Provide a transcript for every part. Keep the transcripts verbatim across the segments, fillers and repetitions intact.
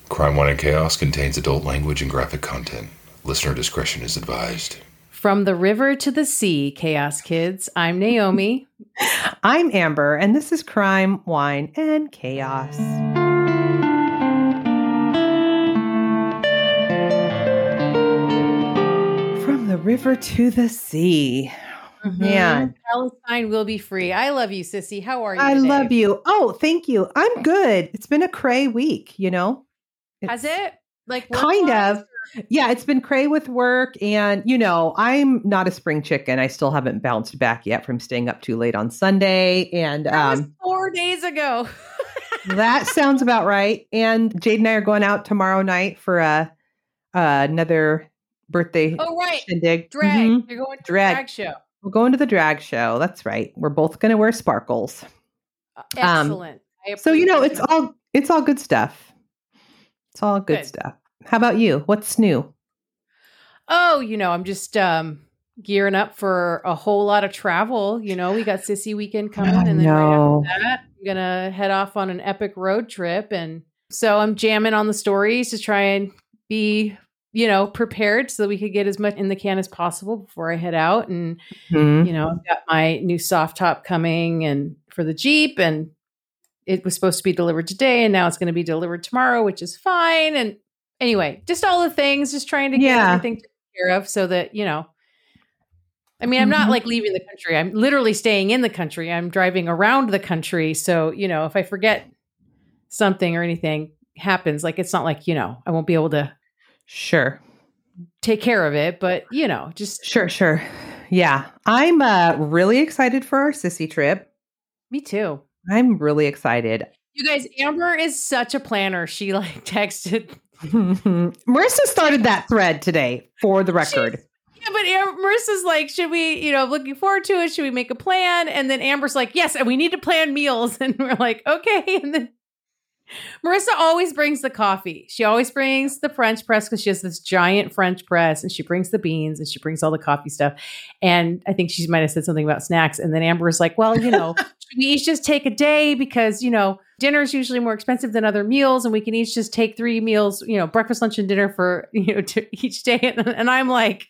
Crime, Wine, and Chaos contains adult language and graphic content. Listener discretion is advised. From the river to the sea, Chaos Kids. I'm Naomi. I'm Amber, and this is Crime, Wine, and Chaos. From the river to the sea. Mm-hmm. Man. Palestine will be free. I love you, sissy. How are you I today? love you. Oh, thank you. I'm good. It's been a cray week, you know? It's Has it? Like kind work-wise? of. Yeah, it's been cray with work. And, you know, I'm not a spring chicken. I still haven't bounced back yet from staying up too late on Sunday. And That um, was four days ago. that sounds about right. And Jade and I are going out tomorrow night for a, uh, another birthday Oh, right. shindig. Drag. Mhm. You're going to Drag. a drag show. We're going to the drag show. That's right. We're both going to wear sparkles. Uh, Excellent. I So, you know, approve it's that. all it's all good stuff. It's all good, Good. stuff. How about you? What's new? Oh, you know, I'm just um, gearing up for a whole lot of travel. You know, we got Sissy weekend coming, I and then right know. after that, I'm gonna head off on an epic road trip, and so I'm jamming on the stories to try and be, you know, prepared so that we could get as much in the can as possible before I head out. And Mhm. you know, I've got my new soft top coming, and for the Jeep, and it was supposed to be delivered today, and now it's going to be delivered tomorrow, which is fine. And anyway, just all the things, just trying to get Yeah. everything taken care of so that, you know, I mean, I'm not Mhm. like leaving the country. I'm literally staying in the country. I'm driving around the country. So, you know, if I forget something or anything happens, like, it's not like, you know, I won't be able to Sure. take care of it, but you know, just Sure, sure. Yeah. I'm uh, really excited for our sissy trip. me too. I'm really excited. You guys, Amber is such a planner. She like texted. Marissa started that thread today for the record. Yeah, but Am- Marissa's like, should we, you know, looking forward to it? Should we make a plan? And then Amber's like, yes, and we need to plan meals. And we're like, okay. And then Marissa always brings the coffee. She always brings the French press because she has this giant French press, and she brings the beans and she brings all the coffee stuff. And I think she might have said something about snacks. And then Amber was like, well, you know, should we each just take a day because, you know, dinner is usually more expensive than other meals, and we can each just take three meals, you know, breakfast, lunch, and dinner for, you know, to each day. And, and I'm like,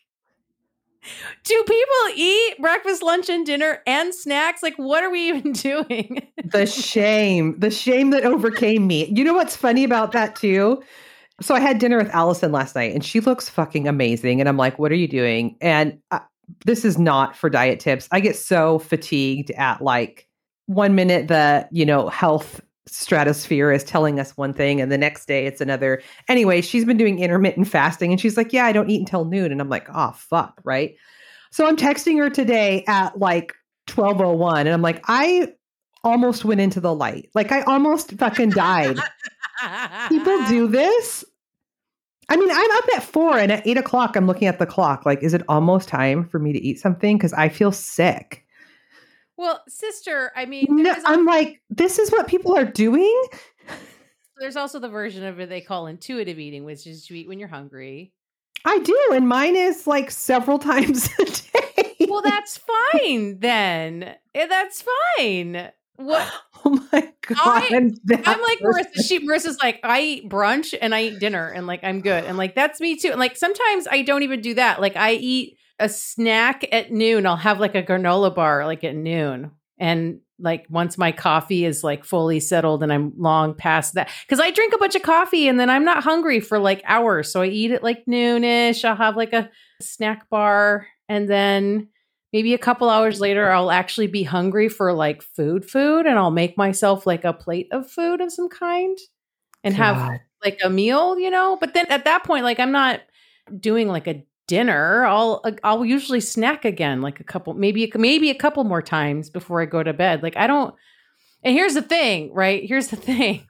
do people eat breakfast, lunch, and dinner and snacks? Like, what are we even doing? The shame, the shame that overcame me. You know what's funny about that too? So I had dinner with Allison last night, and she looks fucking amazing. And I'm like, what are you doing? And uh, this is not for diet tips. I get so fatigued at like one minute the, you know, health stratosphere is telling us one thing, and the next day it's another. Anyway, she's been doing intermittent fasting, and she's like, yeah, I don't eat until noon. And I'm like, oh, fuck, right? So I'm texting her today at like twelve oh one, and I'm like, I almost went into the light. Like, I almost fucking died. People do this? I mean, I'm up at four, and at eight o'clock, I'm looking at the clock. Like, is it almost time for me to eat something? Because I feel sick. Well, sister, I mean, No, there is I'm like, this is what people are doing? there's also the version of it they call intuitive eating, which is you eat when you're hungry. I do, and mine is like several times a day. Well, that's fine then. Eh, That's fine. What Oh my God. I- I'm, that I'm like person. Marissa. She Marissa's like, I eat brunch and I eat dinner, and like I'm good. And like that's me too. And like sometimes I don't even do that. Like I eat a snack at noon. I'll have like a granola bar like at noon. And like once my coffee is like fully settled and I'm long past that, because I drink a bunch of coffee and then I'm not hungry for like hours. So I eat at like noonish. I'll have like a snack bar, and then maybe a couple hours later, I'll actually be hungry for like food, food, and I'll make myself like a plate of food of some kind and have God. like a meal, you know. But then at that point, like I'm not doing like a dinner. I'll I'll usually snack again, like a couple, maybe maybe a couple more times before I go to bed. Like I don't. And here's the thing, right? Here's the thing.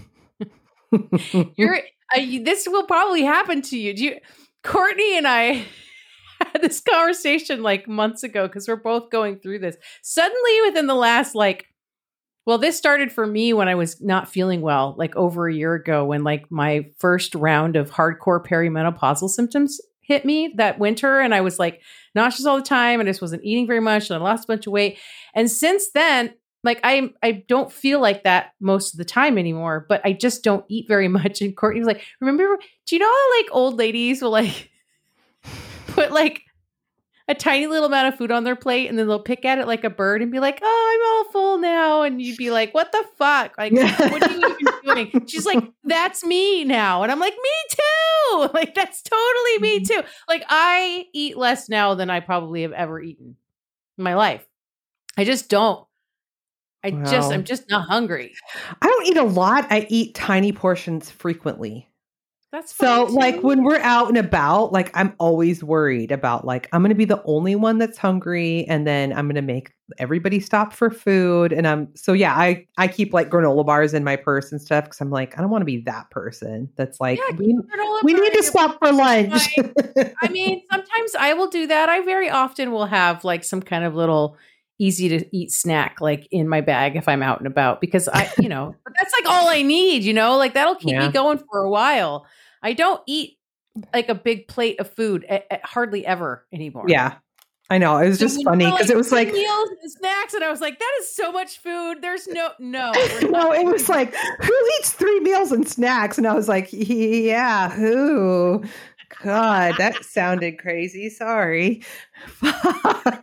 You're uh, you, this will probably happen to you. Do you, Courtney and I had this conversation like months ago because we're both going through this. Suddenly, within the last like, well, this started for me when I was not feeling well, like over a year ago, when like my first round of hardcore perimenopausal symptoms hit me that winter, and I was like nauseous all the time, and I just wasn't eating very much, and I lost a bunch of weight. And since then, Like I I don't feel like that most of the time anymore, but I just don't eat very much. And Courtney was like, remember, do you know how like old ladies will like put like a tiny little amount of food on their plate and then they'll pick at it like a bird and be like, oh, I'm all full now. And you'd be like, what the fuck? Like, what are you even doing? She's like, that's me now. And I'm like, me too. Like, that's totally me too. Like, I eat less now than I probably have ever eaten in my life. I just don't. I Wow. just, I'm just not hungry. I don't eat a lot. I eat tiny portions frequently. That's So fine, like too. when we're out and about, like I'm always worried about like, I'm going to be the only one that's hungry. And then I'm going to make everybody stop for food. And I'm, so yeah, I, I keep like granola bars in my purse and stuff. Cause I'm like, I don't want to be that person that's like, Yeah, we, keep a granola we bar need in to your stop for lunch. I mean, sometimes I will do that. I very often will have like some kind of little easy to eat snack like in my bag if I'm out and about because I, you know, but that's like all I need, you know, like that'll keep Yeah. me going for a while. I don't eat like a big plate of food at, at hardly ever anymore. Yeah, I know. It was So just when funny you were, because like, it was like, meals and snacks, and I was like, that is so much food. There's no, no, no, it was like, who eats three meals and snacks? And I was like, yeah, who? God, that sounded crazy. Sorry. Fuck.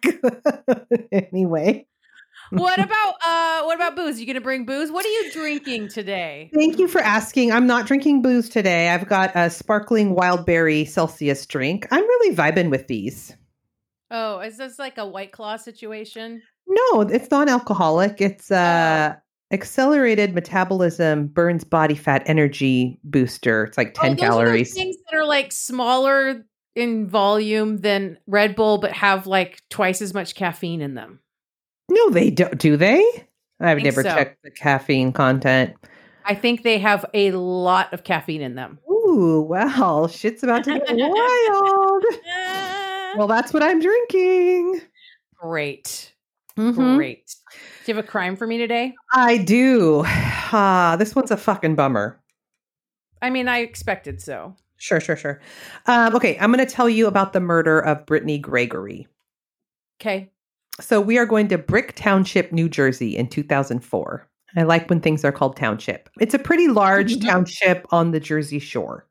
Anyway. What about uh what about booze? You gonna bring booze? What are you drinking today? Thank you for asking. I'm not drinking booze today. I've got a sparkling wild berry Celsius drink. I'm really vibing with these. Oh, is this like a White Claw situation? No, it's non-alcoholic. It's uh accelerated metabolism, burns body fat energy booster. It's like ten oh, those calories. Are those things that are like smaller in volume than Red Bull, but have like twice as much caffeine in them. No, they don't. Do they? I've think never so. checked the caffeine content. I think they have a lot of caffeine in them. Ooh, well, shit's about to get wild. Well, that's what I'm drinking. Great. Mhm. Great. Do you have a crime for me today? I do. Ah, this one's a fucking bummer. I mean, I expected so. Sure, sure, sure. Um, okay, I'm going to tell you about the murder of Brittany Gregory. Okay. So we are going to Brick Township, New Jersey in two thousand four. I like when things are called township. It's a pretty large township on the Jersey Shore.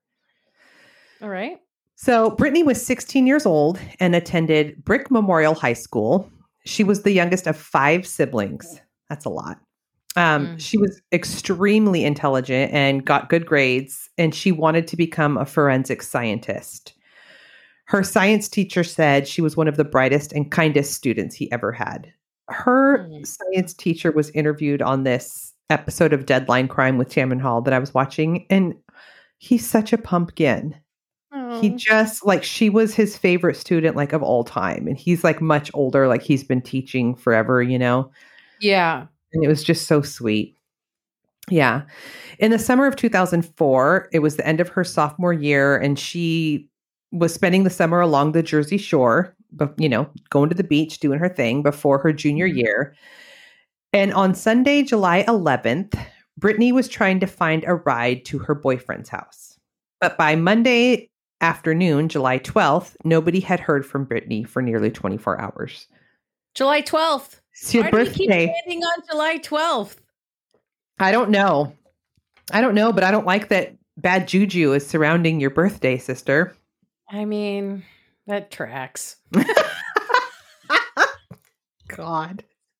All right. So Brittany was sixteen years old and attended Brick Memorial High School. She was the youngest of five siblings. That's a lot. Um, Mm. She was extremely intelligent and got good grades, and she wanted to become a forensic scientist. Her science teacher said she was one of the brightest and kindest students he ever had. Her Mm. science teacher was interviewed on this episode of Deadline Crime with Tamron Hall that I was watching, and he's such a pumpkin. He Oh. just, like, she was his favorite student, like, of all time. And he's, like, much older, like, he's been teaching forever, you know? Yeah. And it was just so sweet. Yeah. In the summer of two thousand four, it was the end of her sophomore year, and she was spending the summer along the Jersey Shore, but, you know, going to the beach, doing her thing before her junior Mhm. year. And on Sunday, July eleventh, Brittany was trying to find a ride to her boyfriend's house. But by Monday afternoon, July twelfth, nobody had heard from Brittany for nearly twenty-four hours. July twelfth. It's your Why do we keep birthday. landing on July twelfth? I don't know. I don't know, but I don't like that bad juju is surrounding your birthday, sister. I mean, that tracks. God.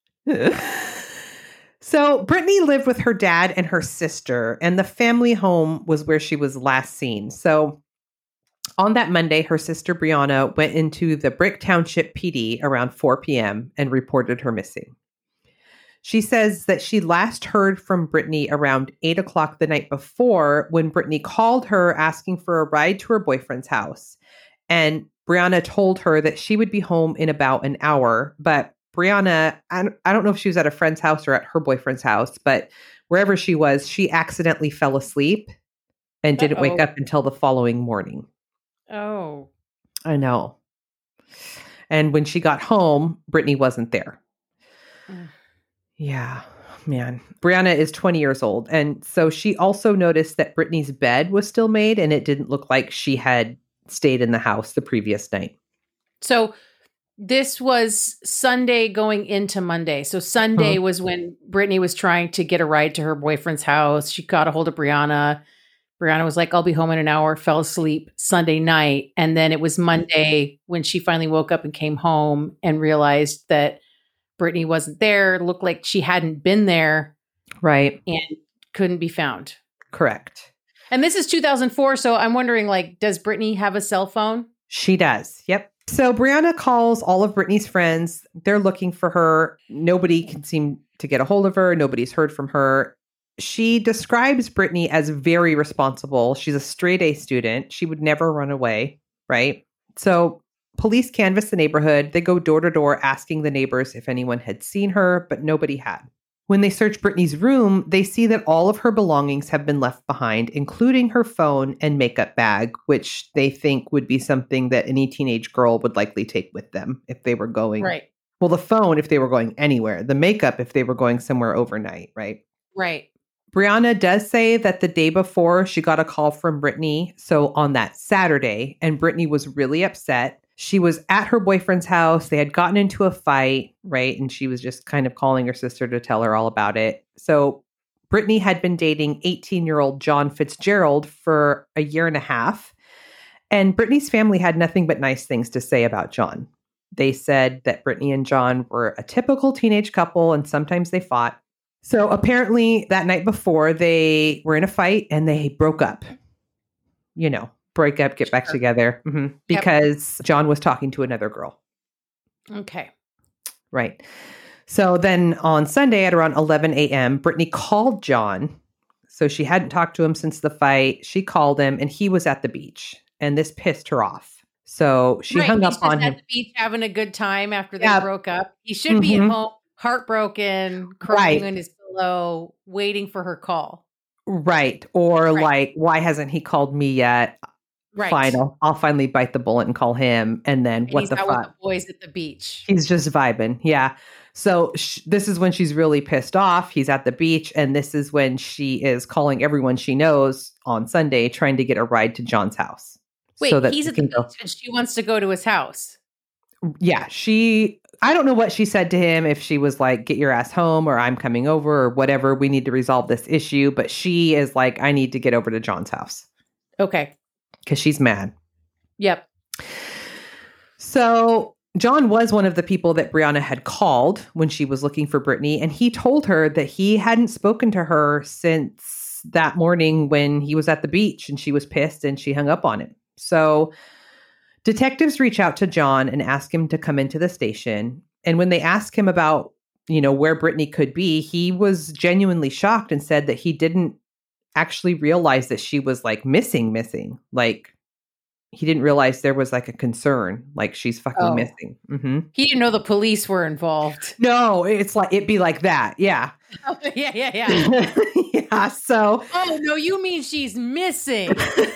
So Brittany lived with her dad and her sister, and the family home was where she was last seen. So on that Monday, her sister Brianna went into the Brick Township P D around four p.m. and reported her missing. She says that she last heard from Brittany around eight o'clock the night before, when Brittany called her asking for a ride to her boyfriend's house. And Brianna told her that she would be home in about an hour. But Brianna, I don't, I don't know if she was at a friend's house or at her boyfriend's house, but wherever she was, she accidentally fell asleep and didn't wake Uh-oh. up until the following morning. Oh. I know. And when she got home, Brittany wasn't there. Mm. Yeah, man. Brianna is twenty years old. And so she also noticed that Brittany's bed was still made, and it didn't look like she had stayed in the house the previous night. So This was Sunday going into Monday. So Sunday Mhm. was when Brittany was trying to get a ride to her boyfriend's house. She got a hold of Brianna. Brianna was like, I'll be home in an hour, fell asleep Sunday night. And then it was Monday when she finally woke up and came home and realized that Brittany wasn't there. It looked like she hadn't been there Right. and couldn't be found. Correct. And this is two thousand four. So I'm wondering, like, does Brittany have a cell phone? She does. Yep. So Brianna calls all of Brittany's friends. They're looking for her. Nobody can seem to get a hold of her. Nobody's heard from her. She describes Brittany as very responsible. She's a straight A student. She would never run away, right? So police canvass the neighborhood. They go door to door asking the neighbors if anyone had seen her, but nobody had. When they search Brittany's room, they see that all of her belongings have been left behind, including her phone and makeup bag, which they think would be something that any teenage girl would likely take with them if they were going. Right. Well, the phone if they were going anywhere, the makeup if they were going somewhere overnight, right? Right. Brianna does say that the day before she got a call from Brittany, so on that Saturday, and Brittany was really upset. She was at her boyfriend's house. They had gotten into a fight, right? And she was just kind of calling her sister to tell her all about it. So Brittany had been dating eighteen-year-old John Fitzgerald for a year and a half. And Brittany's family had nothing but nice things to say about John. They said that Brittany and John were a typical teenage couple, and sometimes they fought. So apparently that night before, they were in a fight and they broke up. You know, break up, get back Sure. together. Mm-hmm. Because yep. John was talking to another girl. Okay. Right. So then on Sunday at around eleven a.m., Brittany called John. So she hadn't talked to him since the fight. She called him and he was at the beach. And this pissed her off. So she right. hung He's up just on at him. the beach having a good time after they Yeah. broke up. He should be at Mhm. home, heartbroken, crying Right. on his pillow, waiting for her call. Right. Or Right. like, why hasn't he called me yet? Right. Fine. I'll, I'll finally bite the bullet and call him. And then And what he's the out with fuck? the boys at the beach. He's just vibing. Yeah. So sh- this is when she's really pissed off. He's at the beach. And this is when she is calling everyone she knows on Sunday, trying to get a ride to John's house. Wait, so that he's they at the can beach go- and she wants to go to his house. Yeah. She, I don't know what she said to him, if she was like, get your ass home or I'm coming over or whatever. We need to resolve this issue. But she is like, I need to get over to John's house Okay. because she's mad. Yep. So John was one of the people that Brianna had called when she was looking for Brittany, and he told her that he hadn't spoken to her since that morning when he was at the beach and she was pissed and she hung up on him. So detectives reach out to John and ask him to come into the station. And when they ask him about, you know, where Brittany could be, he was genuinely shocked and said that he didn't actually realize that she was like missing, missing. Like, he didn't realize there was like a concern, like she's fucking Oh. missing. Mm-hmm. He didn't know the police were involved. No, it's like, it'd be like that. Yeah. yeah, yeah, yeah. Yeah. So, Oh, no, you mean she's missing.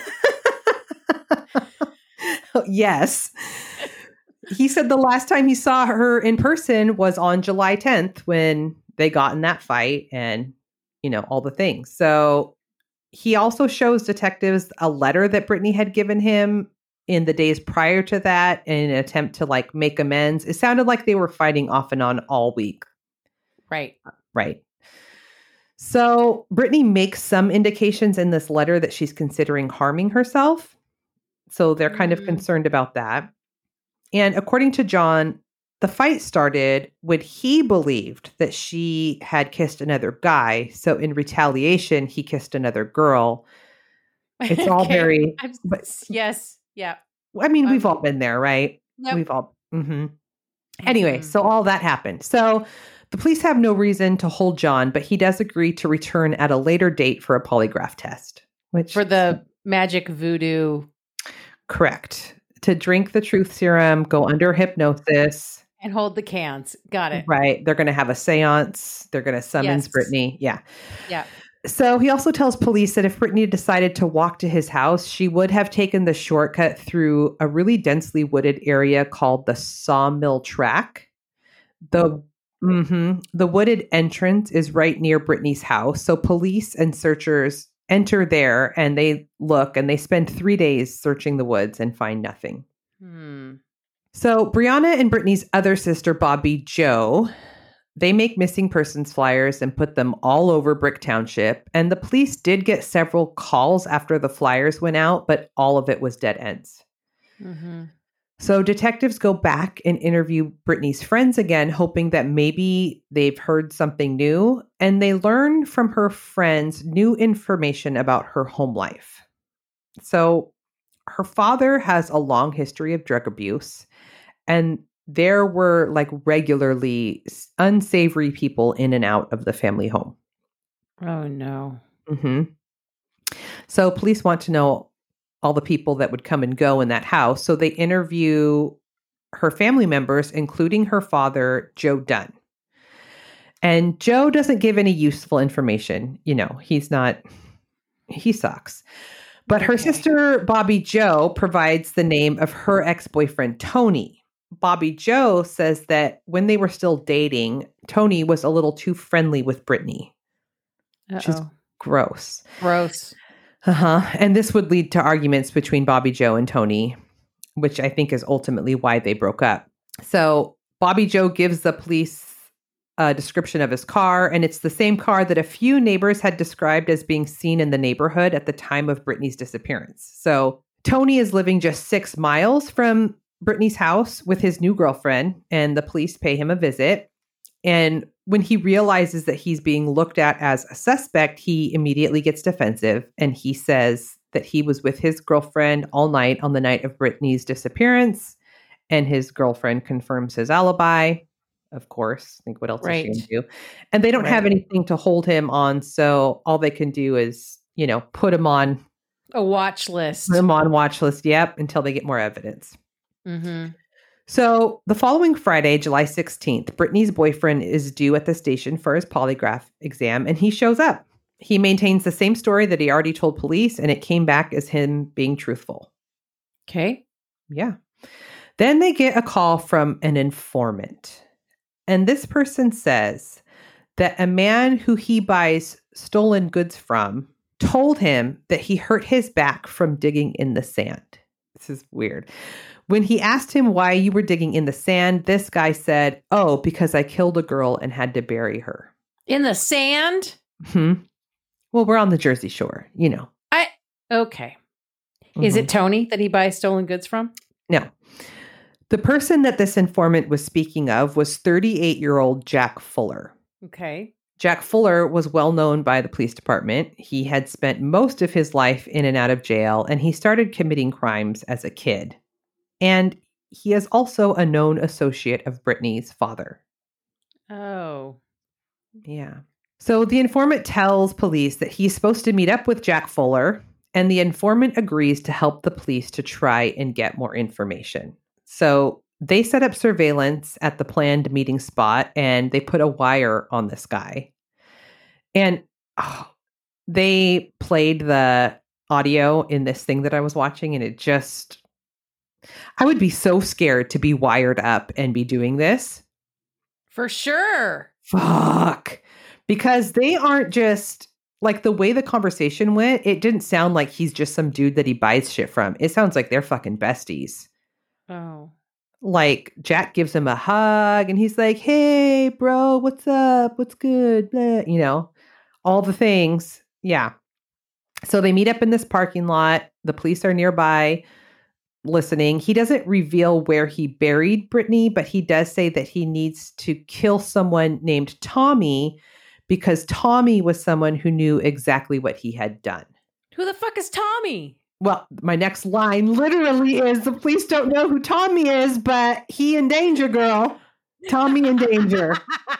yes. He said the last time he saw her in person was on July tenth when they got in that fight and, you know, all the things. So he also shows detectives a letter that Brittany had given him in the days prior to that in an attempt to like make amends. It sounded like they were fighting off and on all week. Right. Right. So Brittany makes some indications in this letter that she's considering harming herself. So they're kind of Mm. concerned about that. And according to John, the fight started when he believed that she had kissed another guy. So in retaliation, he kissed another girl. It's all Okay. very, I'm, but yes. Yeah. I mean, we've Um, all been there, right? Yep. We've all, hmm Anyway, Mhm. so all that happened. So the police have no reason to hold John, but he does agree to return at a later date for a polygraph test, which For the magic voodoo correct. To drink the truth serum, go under hypnosis. and hold the cans. Got it. Right. They're going to have a seance. They're going to summons Yes. Brittany. Yeah. Yeah. So he also tells police that if Brittany decided to walk to his house, she would have taken the shortcut through a really densely wooded area called the Sawmill Track. The mhm, the wooded entrance is right near Brittany's house. So police and searchers enter there and they look and they spend three days searching the woods and find nothing. Hmm. So Brianna and Brittany's other sister, Bobby Joe, they make missing persons flyers and put them all over Brick Township. And the police did get several calls after the flyers went out, but all of it was dead ends. Mm-hmm. So detectives go back and interview Brittany's friends again, hoping that maybe they've heard something new. And they learn from her friends new information about her home life. So her father has a long history of drug abuse, and there were like regularly unsavory people in and out of the family home. Oh, no. Mm-hmm. So police want to know all the people that would come and go in that house. So they interview her family members, including her father, Joe Dunn. And Joe doesn't give any useful information. You know, he's not, he sucks. But her Okay. sister, Bobby Joe, provides the name of her ex-boyfriend, Tony. Bobby Joe says that when they were still dating, Tony was a little too friendly with Brittany. Which is Uh-oh. gross. Gross. Uh-huh. And this would lead to arguments between Bobby Joe and Tony, which I think is ultimately why they broke up. So Bobby Joe gives the police a description of his car, and it's the same car that a few neighbors had described as being seen in the neighborhood at the time of Brittany's disappearance. So Tony is living just six miles from Brittany's house with his new girlfriend, and the police pay him a visit. And when he realizes that he's being looked at as a suspect, he immediately gets defensive, and he says that he was with his girlfriend all night on the night of Brittany's disappearance, and his girlfriend confirms his alibi. Of course, I think what else Right. is she gonna do? And they don't Right. have anything to hold him on, so all they can do is, you know, put him on A watch list. put him on watch list. Yep, until they get more evidence. Mm-hmm. So the following Friday, July sixteenth, Brittany's boyfriend is due at the station for his polygraph exam, and he shows up. He maintains the same story that he already told police, and it came back as him being truthful. Okay. Yeah. Then they get a call from an informant. And this person says that a man who he buys stolen goods from told him that he hurt his back from digging in the sand. This is weird. When he asked him why you were digging in the sand, this guy said, "Oh, because I killed a girl and had to bury her." In the sand? Hmm. Well, we're on the Jersey Shore, you know. I okay. Is Mhm. it Tony that he buys stolen goods from? No. The person that this informant was speaking of was thirty-eight-year-old Jack Fuller. Okay. Jack Fuller was well known by the police department. He had spent most of his life in and out of jail, and he started committing crimes as a kid. And he is also a known associate of Brittany's father. Oh. Yeah. So the informant tells police that he's supposed to meet up with Jack Fuller, and the informant agrees to help the police to try and get more information. So they set up surveillance at the planned meeting spot, and they put a wire on this guy. And oh, they played the audio in this thing that I was watching, and it just... I would be so scared to be wired up and be doing this. For sure. Fuck. Because they aren't just... Like, the way the conversation went, it didn't sound like he's just some dude that he buys shit from. It sounds like they're fucking besties. Oh. Like, Jack gives him a hug, and he's like, "Hey, bro, what's up? What's good?" Blah. You know, all the things. Yeah. So they meet up in this parking lot. The police are nearby listening. He doesn't reveal where he buried Brittany, but he does say that he needs to kill someone named Tommy because Tommy was someone who knew exactly what he had done. Who the fuck is Tommy? Well, my next line literally is, the police don't know who Tommy is, but he in danger, girl. Tommy in danger.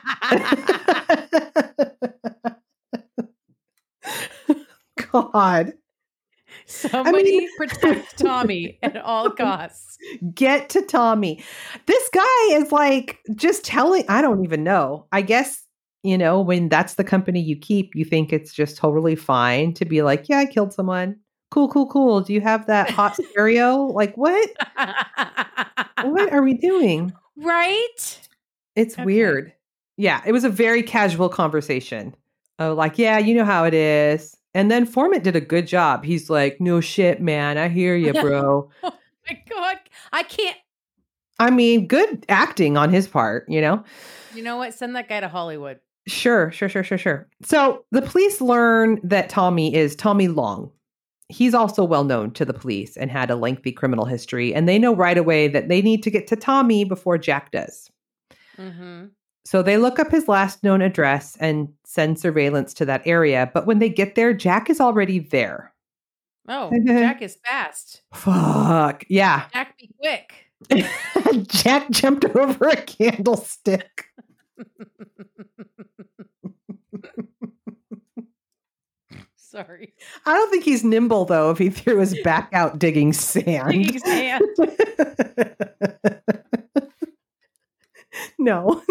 God. Somebody I mean- protect Tommy at all costs. Get to Tommy. This guy is like just telling, I don't even know. I guess, you know, when that's the company you keep, you think it's just totally fine to be like, "Yeah, I killed someone. Cool, cool, cool. Do you have that hot stereo?" Like, what? What are we doing? Right? It's Okay. weird. Yeah, it was a very casual conversation. Oh, like, "Yeah, you know how it is." And then Formant did a good job. He's like, "No shit, man. I hear you, bro." Oh my God. I can't. I mean, good acting on his part, you know? You know what? Send that guy to Hollywood. Sure, sure, sure, sure, sure. So the police learn that Tommy is Tommy Long. He's also well known to the police and had a lengthy criminal history. And they know right away that they need to get to Tommy before Jack does. Mm-hmm. So they look up his last known address and send surveillance to that area. But when they get there, Jack is already there. Oh, Jack is fast. Fuck. Yeah. Jack, be quick. Jack jumped over a candlestick. Sorry. I don't think he's nimble, though, if he threw his back out digging sand. Digging sand. No.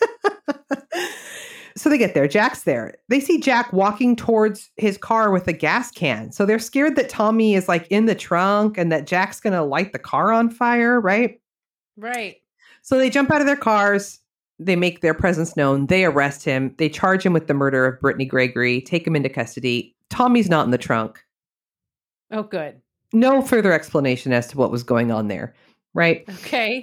So they get there. Jack's there. They see Jack walking towards his car with a gas can. So they're scared that Tommy is like in the trunk and that Jack's going to light the car on fire, right? Right. So they jump out of their cars. They make their presence known. They arrest him. They charge him with the murder of Brittany Gregory, take him into custody. Tommy's not in the trunk. Oh, good. No further explanation as to what was going on there, right? Okay.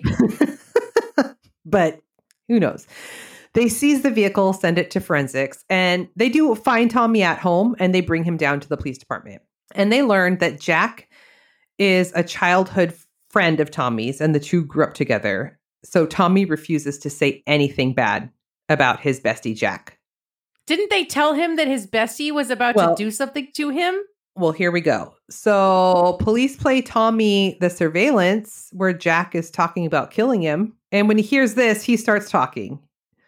But who knows? They seize the vehicle, send it to forensics, and they do find Tommy at home, and they bring him down to the police department. And they learn that Jack is a childhood friend of Tommy's, and the two grew up together. So Tommy refuses to say anything bad about his bestie, Jack. Didn't they tell him that his bestie was about Well, to do something to him? Well, here we go. So police play Tommy the surveillance where Jack is talking about killing him. And when he hears this, he starts talking.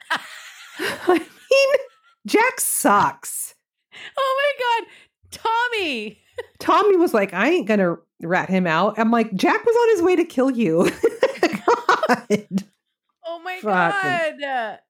I mean, Jack sucks. Oh my God. Tommy. Tommy was like, I ain't going to rat him out. I'm like, Jack was on his way to kill you. God. Oh my Fucking. God.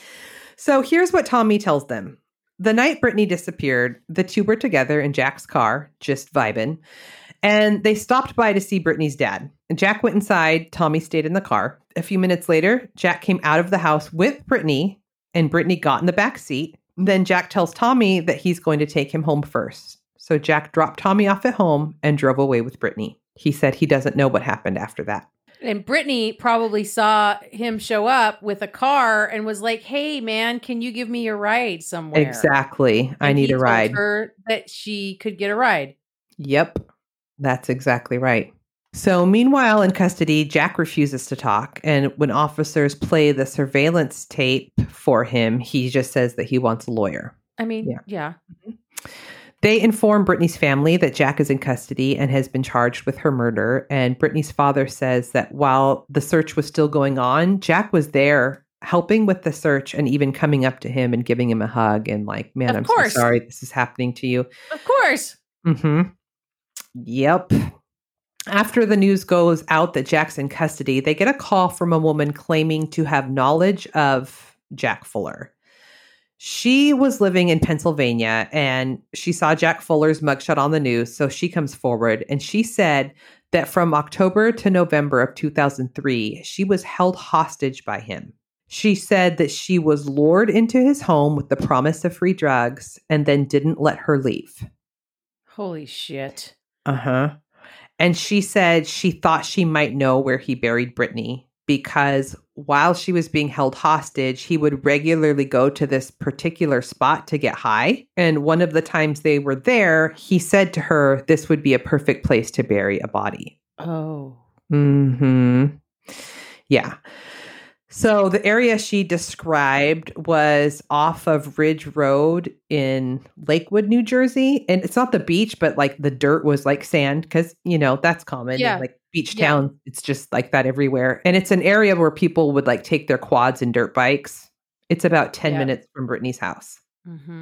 So here's what Tommy tells them. The night Brittany disappeared, the two were together in Jack's car, just vibing. And they stopped by to see Brittany's dad. Jack went inside. Tommy stayed in the car. A few minutes later, Jack came out of the house with Brittany, and Brittany got in the back seat. Then Jack tells Tommy that he's going to take him home first. So Jack dropped Tommy off at home and drove away with Brittany. He said he doesn't know what happened after that. And Brittany probably saw him show up with a car and was like, hey, man, can you give me a ride somewhere? Exactly. I And need he a told ride. her that she could get a ride. Yep. That's exactly right. So meanwhile, in custody, Jack refuses to talk. And when officers play the surveillance tape for him, he just says that he wants a lawyer. I mean, Yeah. yeah. They inform Brittany's family that Jack is in custody and has been charged with her murder. And Brittany's father says that while the search was still going on, Jack was there helping with the search and even coming up to him and giving him a hug and like, man, Of I'm course. so sorry this is happening to you. Of course. Mm-hmm. Yep. After the news goes out that Jack's in custody, they get a call from a woman claiming to have knowledge of Jack Fuller. She was living in Pennsylvania and she saw Jack Fuller's mugshot on the news. So she comes forward and she said that from October to November of two thousand three, she was held hostage by him. She said that she was lured into his home with the promise of free drugs and then didn't let her leave. Holy shit. Uh-huh. And she said she thought she might know where he buried Brittany because while she was being held hostage, he would regularly go to this particular spot to get high. And one of the times they were there, he said to her, this would be a perfect place to bury a body. Oh. Mm-hmm. Yeah. So the area she described was off of Ridge Road in Lakewood, New Jersey. And it's not the beach, but like the dirt was like sand because, you know, that's common. Yeah. In, like beach Yeah. town, it's just like that everywhere. And it's an area where people would like take their quads and dirt bikes. It's about ten Yeah. minutes from Brittany's house. Mm-hmm.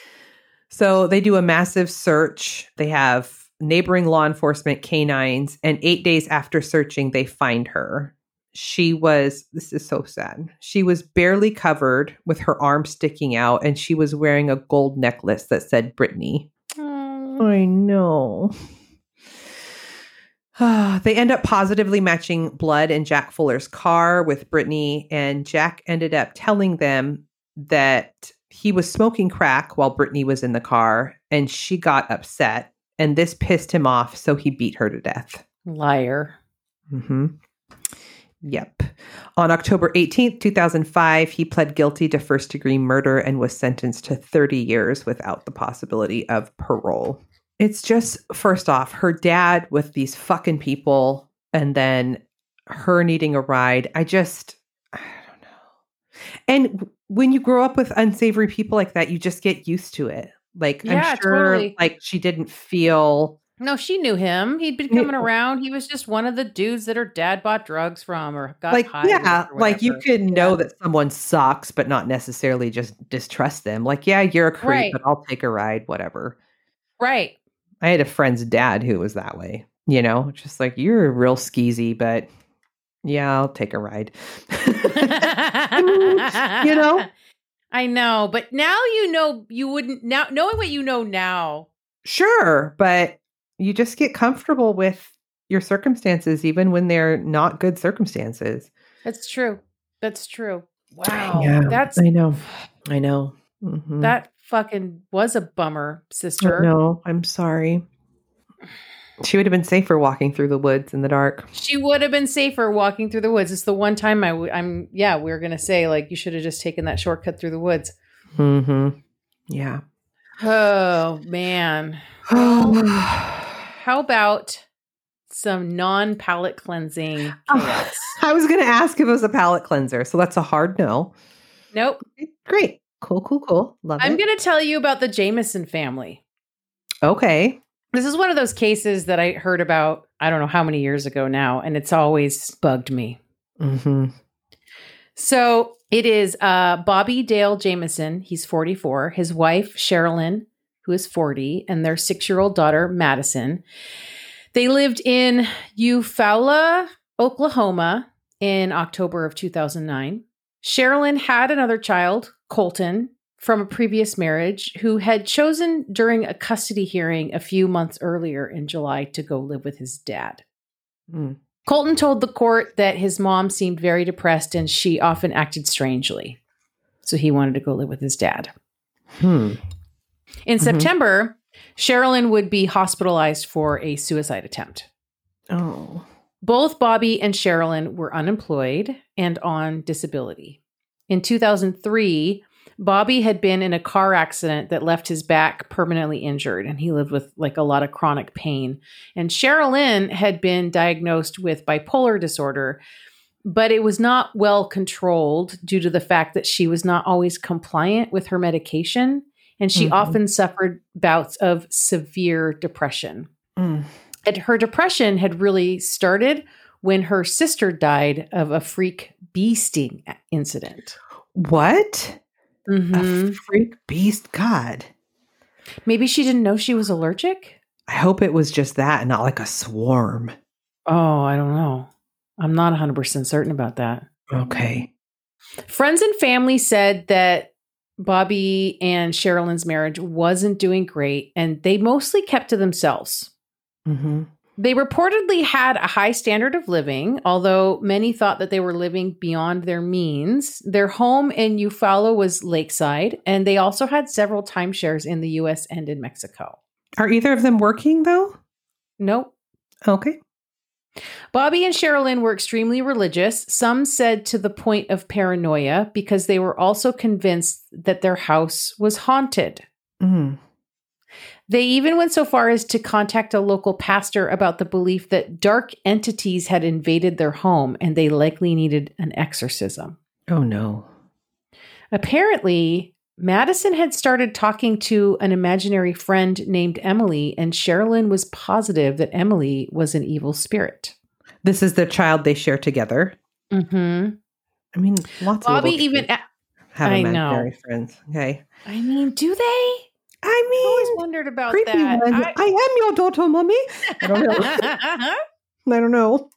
So they do a massive search. They have neighboring law enforcement canines. And eight days after searching, they find her. She was, this is so sad. She was barely covered with her arm sticking out, and she was wearing a gold necklace that said Brittany. Oh. I know. They end up positively matching blood in Jack Fuller's car with Brittany, and Jack ended up telling them that he was smoking crack while Brittany was in the car, and she got upset, and this pissed him off, so he beat her to death. Liar. Mm-hmm. Yep. On October eighteenth, two thousand five, he pled guilty to first-degree murder and was sentenced to thirty years without the possibility of parole. It's just, first off, her dad with these fucking people, and then her needing a ride. I just, I don't know. And when you grow up with unsavory people like that, you just get used to it. Like, Yeah, I'm sure, totally. like, she didn't feel... No, she knew him. He'd been coming around. He was just one of the dudes that her dad bought drugs from or got like, high yeah, with or like you whatever. could know Yeah. that someone sucks, but not necessarily just distrust them. Like, yeah, you're a creep, Right. but I'll take a ride, whatever. Right. I had a friend's dad who was that way, you know, just like, you're real skeezy, but yeah, I'll take a ride. You know? I know, but now you know you wouldn't now knowing what you know now. Sure, but you just get comfortable with your circumstances, even when they're not good circumstances. That's true. That's true. Wow. Yeah, That's I know. I know. Mhm. that fucking was a bummer, sister. No, I'm sorry. She would have been safer walking through the woods in the dark. She would have been safer walking through the woods. It's the one time I w- I'm yeah, we were going to say like you should have just taken that shortcut through the woods. Mm-hmm. Yeah. Oh, man. How about some non-palate cleansing chaos? I was going to ask if it was a palate cleanser, so that's a hard no. Nope. Great. Cool, cool, cool. Love I'm it. going to tell you about the Jameson family. Okay. This is one of those cases that I heard about, I don't know how many years ago now, and it's always bugged me. Mm-hmm. So it is uh, Bobby Dale Jameson. He's forty-four. His wife, Sherilyn, who is forty, and their six-year-old daughter, Madison. They lived in Eufaula, Oklahoma in October of two thousand nine. Sherilyn had another child, Colton, from a previous marriage, who had chosen during a custody hearing a few months earlier in July to go live with his dad. Mm. Colton told the court that his mom seemed very depressed and she often acted strangely. So he wanted to go live with his dad. Hmm. In Mhm. September, Sherilyn would be hospitalized for a suicide attempt. Oh. Both Bobby and Sherilyn were unemployed and on disability. In two thousand three, Bobby had been in a car accident that left his back permanently injured, and he lived with like a lot of chronic pain. And Sherilyn had been diagnosed with bipolar disorder, but it was not well controlled due to the fact that she was not always compliant with her medication, and she Mhm. often suffered bouts of severe depression. Mm. And her depression had really started when her sister died of a freak bee sting incident. What? Mhm. A freak beast? God. Maybe she didn't know she was allergic? I hope it was just that and not like a swarm. Oh, I don't know. I'm not one hundred percent certain about that. Okay. Friends and family said that Bobby and Sherilyn's marriage wasn't doing great, and they mostly kept to themselves. Mm-hmm. They reportedly had a high standard of living, although many thought that they were living beyond their means. Their home in Eufaula was lakeside, and they also had several timeshares in the U S and in Mexico. Are either of them working though? Nope. Okay. Bobby and Sherilyn were extremely religious. Some said to the point of paranoia because they were also convinced that their house was haunted. Mm. They even went so far as to contact a local pastor about the belief that dark entities had invaded their home and they likely needed an exorcism. Oh no. Apparently, Madison had started talking to an imaginary friend named Emily, and Sherilyn was positive that Emily was an evil spirit. This is the child they share together. Mm-hmm. I mean, lots Bobby of little even... kids have I imaginary know. friends. Okay. I mean, do they? I I always mean, wondered about creepy that. one. I- I am your daughter, mommy. I don't know. I don't know.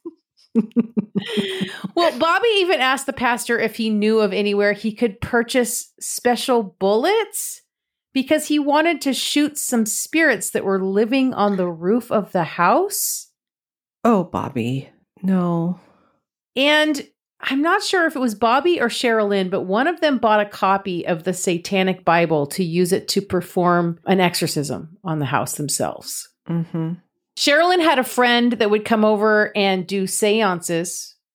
Well, Bobby even asked the pastor if he knew of anywhere he could purchase special bullets because he wanted to shoot some spirits that were living on the roof of the house. Oh, Bobby. No. And I'm not sure if it was Bobby or Sherilyn, but one of them bought a copy of the Satanic Bible to use it to perform an exorcism on the house themselves. Mm-hmm. Sherilyn had a friend that would come over and do seances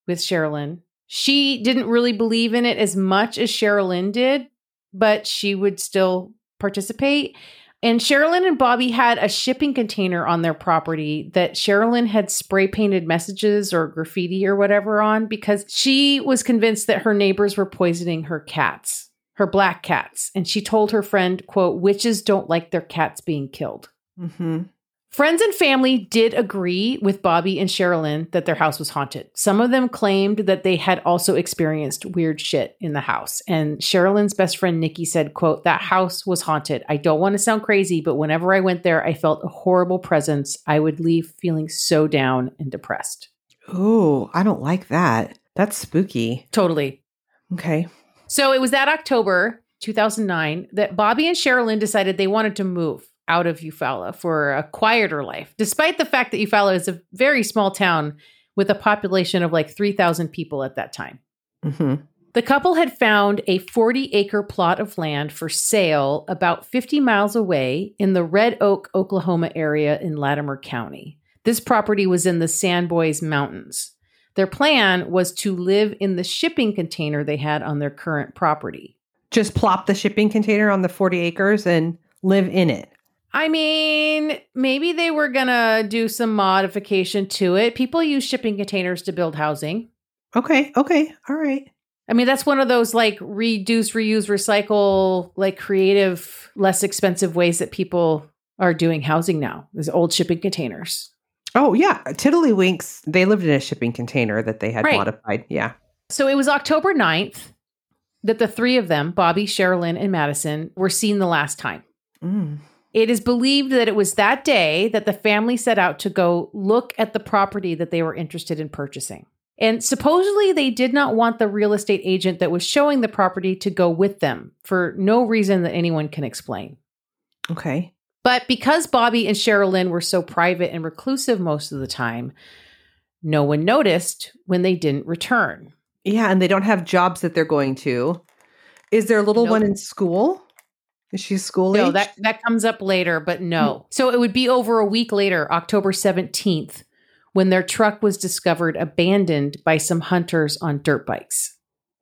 with Sherilyn. She didn't really believe in it as much as Sherilyn did, but she would still participate. And Sherilyn and Bobby had a shipping container on their property that Sherilyn had spray painted messages or graffiti or whatever on because she was convinced that her neighbors were poisoning her cats, her black cats. And she told her friend, quote, witches don't like their cats being killed. Mm-hmm. Friends and family did agree with Bobby and Sherilyn that their house was haunted. Some of them claimed that they had also experienced weird shit in the house. And Sherilyn's best friend, Nikki, said, quote, that house was haunted. I don't want to sound crazy, but whenever I went there, I felt a horrible presence. I would leave feeling so down and depressed. Ooh, I don't like that. That's spooky. Totally. Okay. So it was that October two thousand nine that Bobby and Sherilyn decided they wanted to move out of Eufaula for a quieter life, despite the fact that Eufaula is a very small town with a population of like three thousand people at that time. Mm-hmm. The couple had found a forty acre plot of land for sale about fifty miles away in the Red Oak, Oklahoma area in Latimer County. This property was in the Sandboys Mountains. Their plan was to live in the shipping container they had on their current property. Just plop the shipping container on the forty acres and live in it. I mean, maybe they were going to do some modification to it. People use shipping containers to build housing. Okay. Okay. All right. I mean, that's one of those like reduce, reuse, recycle, like creative, less expensive ways that people are doing housing now. There's old shipping containers. Oh, yeah. Tiddlywinks, they lived in a shipping container that they had Right. modified. Yeah. So it was October ninth that the three of them, Bobby, Sherilyn, and Madison, were seen the last time. Mm. It is believed that it was that day that the family set out to go look at the property that they were interested in purchasing. And supposedly they did not want the real estate agent that was showing the property to go with them for no reason that anyone can explain. Okay. But because Bobby and Sherilyn were so private and reclusive most of the time, no one noticed when they didn't return. Yeah. And they don't have jobs that they're going to. Is there a little Nope. one in school? Is she school No, age? that, that comes up later, but no. So it would be over a week later, October seventeenth, when their truck was discovered abandoned by some hunters on dirt bikes.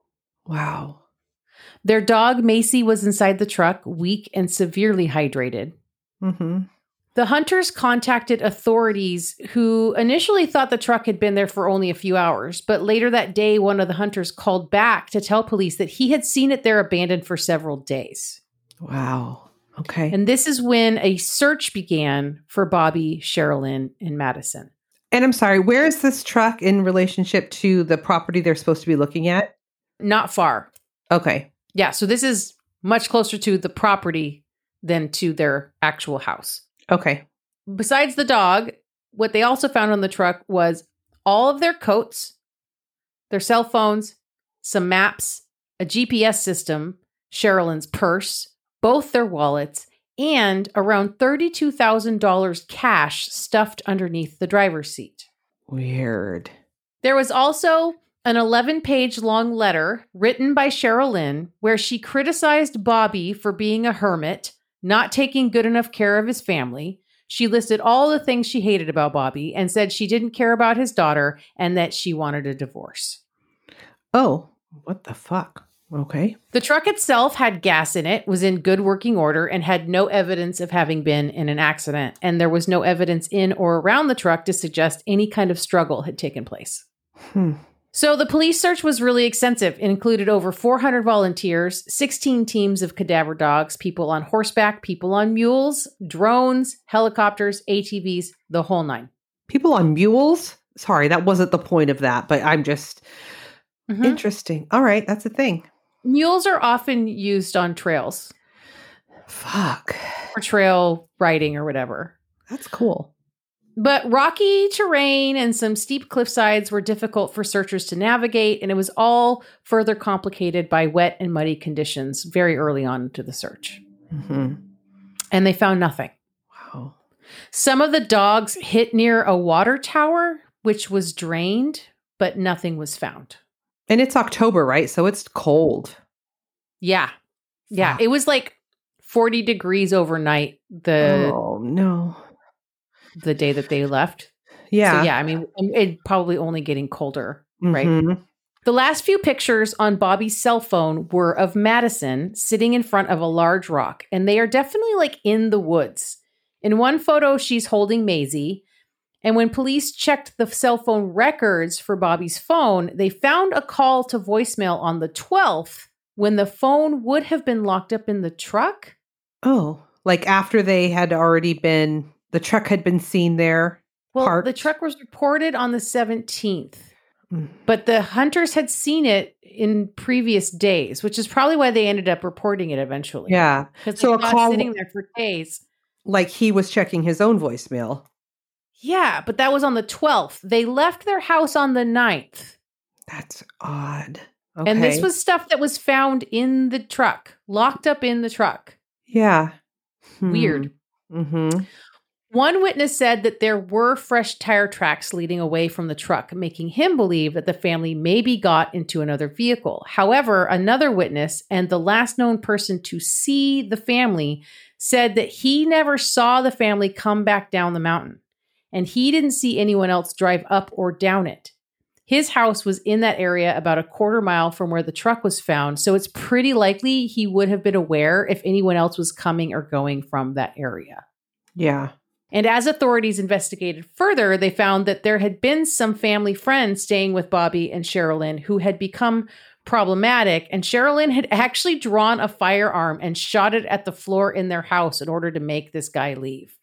Wow. Their dog, Macy, was inside the truck, weak and severely hydrated. Mm-hmm. The hunters contacted authorities who initially thought the truck had been there for only a few hours, but later that day, one of the hunters called back to tell police that he had seen it there abandoned for several days. Wow. Okay. And this is when a search began for Bobby, Sherilyn, and Madison. And I'm sorry, where is this truck in relationship to the property they're supposed to be looking at? Not far. Okay. Yeah, so this is much closer to the property than to their actual house. Okay. Besides the dog, what they also found on the truck was all of their coats, their cell phones, some maps, a G P S system, Sherilyn's purse, both their wallets, and around thirty-two thousand dollars cash stuffed underneath the driver's seat. Weird. There was also an eleven-page long letter written by Sherilyn where she criticized Bobby for being a hermit, not taking good enough care of his family. She listed all the things she hated about Bobby and said she didn't care about his daughter and that she wanted a divorce. Oh, what the fuck? Okay. The truck itself had gas in it, was in good working order, and had no evidence of having been in an accident. And there was no evidence in or around the truck to suggest any kind of struggle had taken place. Hmm. So the police search was really extensive. It included over four hundred volunteers, sixteen teams of cadaver dogs, people on horseback, people on mules, drones, helicopters, A T Vs, the whole nine. People on mules? Sorry, that wasn't the point of that, but I'm just Mhm. interesting. All right, that's a thing. Mules are often used on trails Fuck. for trail riding or whatever. That's cool. But rocky terrain and some steep cliff sides were difficult for searchers to navigate, and it was all further complicated by wet and muddy conditions very early on into the search. Mm-hmm. And they found nothing. Wow. Some of the dogs hit near a water tower, which was drained, but nothing was found. And it's October, right? So it's cold. Yeah. Yeah. Fuck. It was like forty degrees overnight the oh, no. the day that they left. Yeah. So yeah, I mean, it probably only getting colder right? Mhm. The last few pictures on Bobby's cell phone were of Madison sitting in front of a large rock, and they are definitely like in the woods. In one photo, she's holding Maisie. And when police checked the cell phone records for Bobby's phone, they found a call to voicemail on the twelfth when the phone would have been locked up in the truck. Oh, like after they had already been, the truck had been seen there. Well, parked. the truck was reported on the seventeenth, Mm. but the hunters had seen it in previous days, which is probably why they ended up reporting it eventually. Yeah. Because So so a a call- sitting there for days. Like he was checking his own voicemail. Yeah, but that was on the twelfth. They left their house on the ninth. That's odd. Okay. And this was stuff that was found in the truck, locked up in the truck. Yeah. Weird. Mm-hmm. One witness said that there were fresh tire tracks leading away from the truck, making him believe that the family maybe got into another vehicle. However, another witness and the last known person to see the family said that he never saw the family come back down the mountain, and he didn't see anyone else drive up or down it. His house was in that area about a quarter mile from where the truck was found, so it's pretty likely he would have been aware if anyone else was coming or going from that area. Yeah. And as authorities investigated further, they found that there had been some family friends staying with Bobby and Sherilyn who had become problematic, and Sherilyn had actually drawn a firearm and shot it at the floor in their house in order to make this guy leave.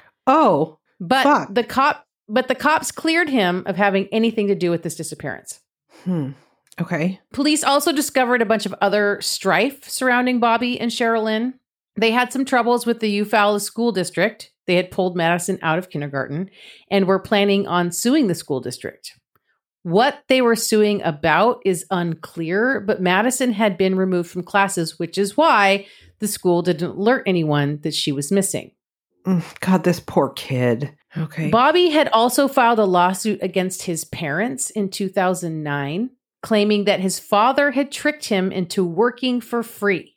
Oh, But fuck. the cop but the cops cleared him of having anything to do with this disappearance. Hmm. Okay. Police also discovered a bunch of other strife surrounding Bobby and Sherilyn. They had some troubles with the Eufaula School District. They had pulled Madison out of kindergarten and were planning on suing the school district. What they were suing about is unclear, but Madison had been removed from classes, which is why the school didn't alert anyone that she was missing. Mm, God, this poor kid. Okay. Bobby had also filed a lawsuit against his parents in two thousand nine, claiming that his father had tricked him into working for free.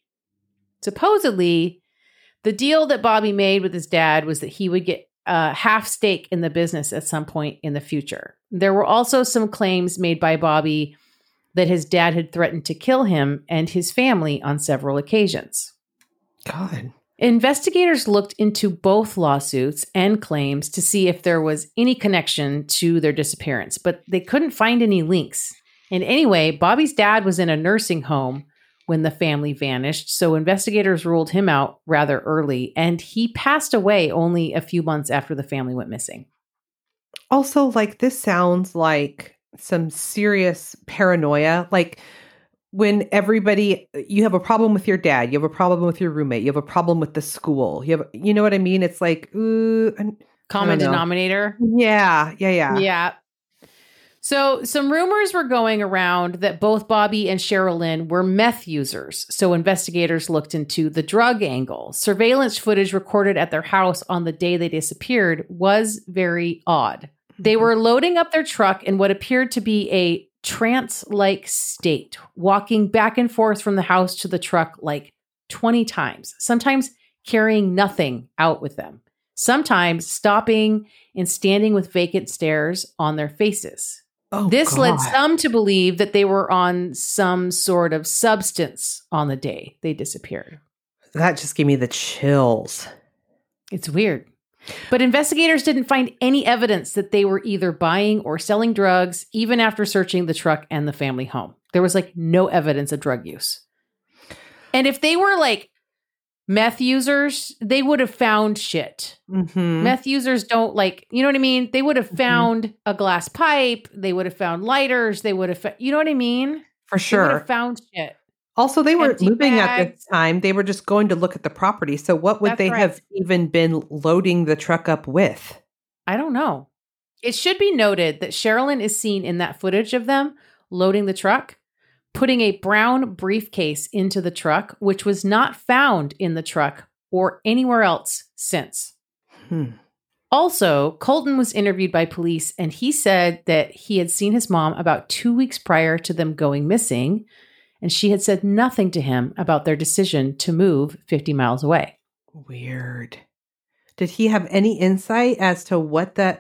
Supposedly, the deal that Bobby made with his dad was that he would get a half stake in the business at some point in the future. There were also some claims made by Bobby that his dad had threatened to kill him and his family on several occasions. God. Investigators looked into both lawsuits and claims to see if there was any connection to their disappearance, but they couldn't find any links. And anyway, Bobby's dad was in a nursing home when the family vanished, so investigators ruled him out rather early, and he passed away only a few months after the family went missing. Also, like, this sounds like some serious paranoia. Like, when everybody, you have a problem with your dad, you have a problem with your roommate, you have a problem with the school, you have, you know what I mean? It's like, ooh, Common know. denominator. yeah, yeah, yeah. Yeah. So some rumors were going around that both Bobby and Sherilyn were meth users. So investigators looked into the drug angle. Surveillance footage recorded at their house on the day they disappeared was very odd. They were loading up their truck in what appeared to be a trance-like state, walking back and forth from the house to the truck like twenty times, sometimes carrying nothing out with them, sometimes stopping and standing with vacant stares on their faces. Oh, This God. led some to believe that they were on some sort of substance on the day they disappeared. That just gave me the chills. It's weird. But investigators didn't find any evidence that they were either buying or selling drugs, even after searching the truck and the family home. There was like no evidence of drug use. And if they were like meth users, they would have found shit. Mm-hmm. Meth users don't like, you know what I mean? They would have Mhm. found a glass pipe. They would have found lighters. They would have, fa- you know what I mean? For They would sure. have found shit. Also, they were Empty moving at this bags. time. They were just going to look at the property. So what would That's they right. have even been loading the truck up with? I don't know. It should be noted that Sherilyn is seen in that footage of them loading the truck, putting a brown briefcase into the truck, which was not found in the truck or anywhere else since. Hmm. Also, Colton was interviewed by police, and he said that he had seen his mom about two weeks prior to them going missing, and she had said nothing to him about their decision to move fifty miles away. Weird. Did he have any insight as to what that?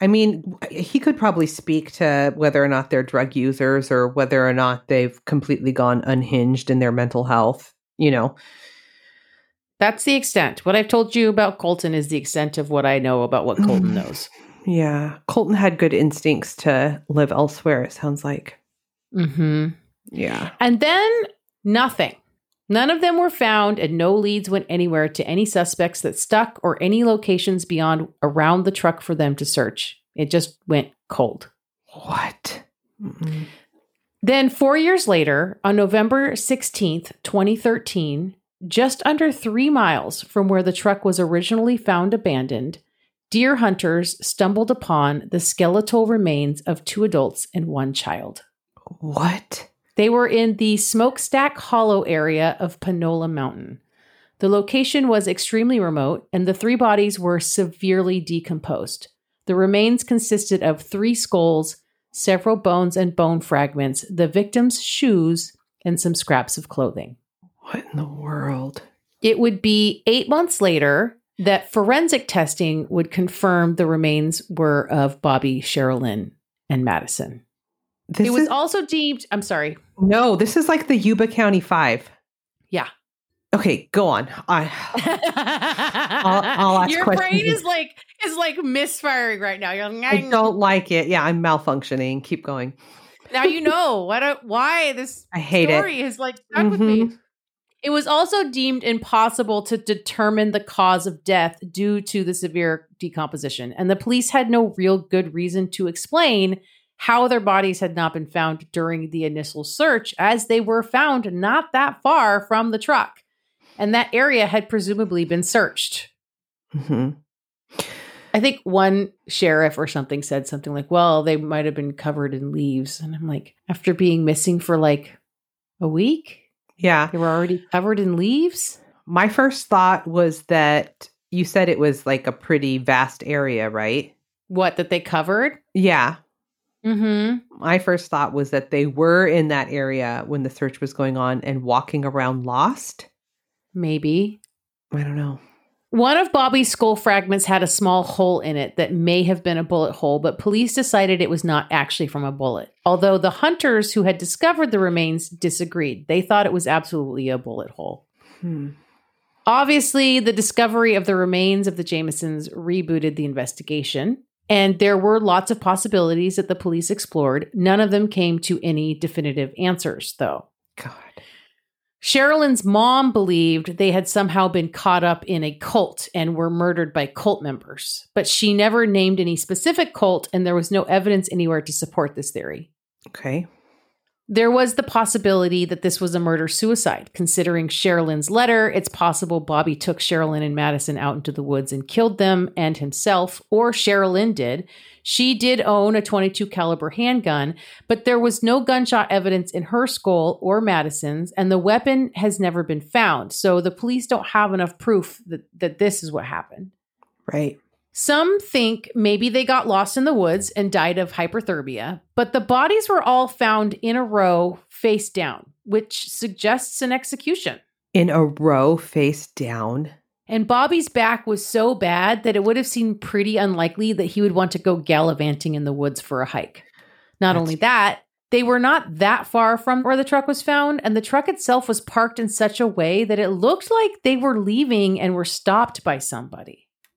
I mean, he could probably speak to whether or not they're drug users or whether or not they've completely gone unhinged in their mental health, you know. That's the extent. What I've told you about Colton is the extent of what I know about what Colton Mm. knows. Yeah. Colton had good instincts to live elsewhere, it sounds like. Mm-hmm. Yeah. And then nothing. None of them were found, and no leads went anywhere to any suspects that stuck or any locations beyond around the truck for them to search. It just went cold. What? Mm-mm. Then four years later, on November sixteenth, twenty thirteen, just under three miles from where the truck was originally found abandoned, deer hunters stumbled upon the skeletal remains of two adults and one child. What? They were in the Smokestack Hollow area of Panola Mountain. The location was extremely remote, and the three bodies were severely decomposed. The remains consisted of three skulls, several bones and bone fragments, the victims' shoes, and some scraps of clothing. What in the world? It would be eight months later that forensic testing would confirm the remains were of Bobby, Sherilyn, and Madison. This it was is, also deemed, I'm sorry. no, this is like the Yuba County Five. Yeah. Okay, go on. I, I'll, I'll ask Your questions. brain is like is like misfiring right now. You're like, I don't like it. Yeah, I'm malfunctioning. Keep going. now you know what a, why this I hate story it. is like stuck with me. Mhm. It was also deemed impossible to determine the cause of death due to the severe decomposition, and the police had no real good reason to explain how their bodies had not been found during the initial search, as they were found not that far from the truck, and that area had presumably been searched. Mhm. I think one sheriff or something said something like, well, they might have been covered in leaves. And I'm like, after being missing for like a week, Yeah. they were already covered in leaves? My first thought was that you said it was like a pretty vast area, right? What, that they covered? Yeah. Mm-hmm. My first thought was that they were in that area when the search was going on and walking around lost. Maybe. I don't know. One of Bobby's skull fragments had a small hole in it that may have been a bullet hole, but police decided it was not actually from a bullet. Although the hunters who had discovered the remains disagreed. They thought it was absolutely a bullet hole. Hmm. Obviously, the discovery of the remains of the Jamesons rebooted the investigation, and there were lots of possibilities that the police explored. None of them came to any definitive answers, though. God. Sherilyn's mom believed they had somehow been caught up in a cult and were murdered by cult members, but she never named any specific cult, and there was no evidence anywhere to support this theory. Okay. There was the possibility that this was a murder-suicide. Considering Sherilyn's letter, it's possible Bobby took Sherilyn and Madison out into the woods and killed them and himself, or Sherilyn did. She did own a twenty-two caliber handgun, but there was no gunshot evidence in her skull or Madison's, and the weapon has never been found. So the police don't have enough proof that, that this is what happened. Right. Some think maybe they got lost in the woods and died of hypothermia, but the bodies were all found in a row face down, which suggests an execution. In a row face down. And Bobby's back was so bad that it would have seemed pretty unlikely that he would want to go gallivanting in the woods for a hike. Not That's- only that, they were not that far from where the truck was found, and the truck itself was parked in such a way that it looked like they were leaving and were stopped by somebody.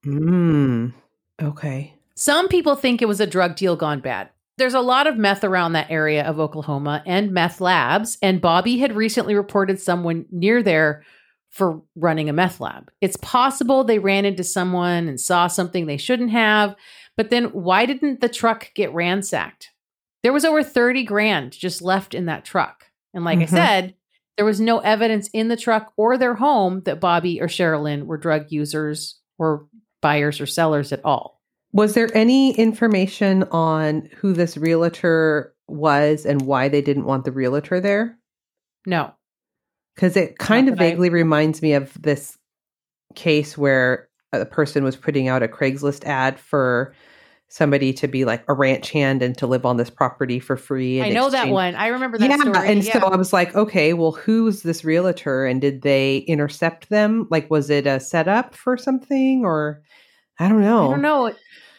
Mm. Okay. Some people think it was a drug deal gone bad. There's a lot of meth around that area of Oklahoma and meth labs, and Bobby had recently reported someone near there for running a meth lab. It's possible they ran into someone and saw something they shouldn't have, but then why didn't the truck get ransacked? There was over thirty grand just left in that truck. And like Mhm. I said, there was no evidence in the truck or their home that Bobby or Sherilyn were drug users or buyers or sellers at all. Was there any information on who this realtor was and why they didn't want the realtor there? No. Because it kind Not of that I- vaguely reminds me of this case where a person was putting out a Craigslist ad for somebody to be like a ranch hand and to live on this property for free. I in know that exchange- one. I remember that yeah, story. and yeah. so I was like, okay, well, who's this realtor, and did they intercept them? Like, was it a setup for something, or I don't know. I don't know.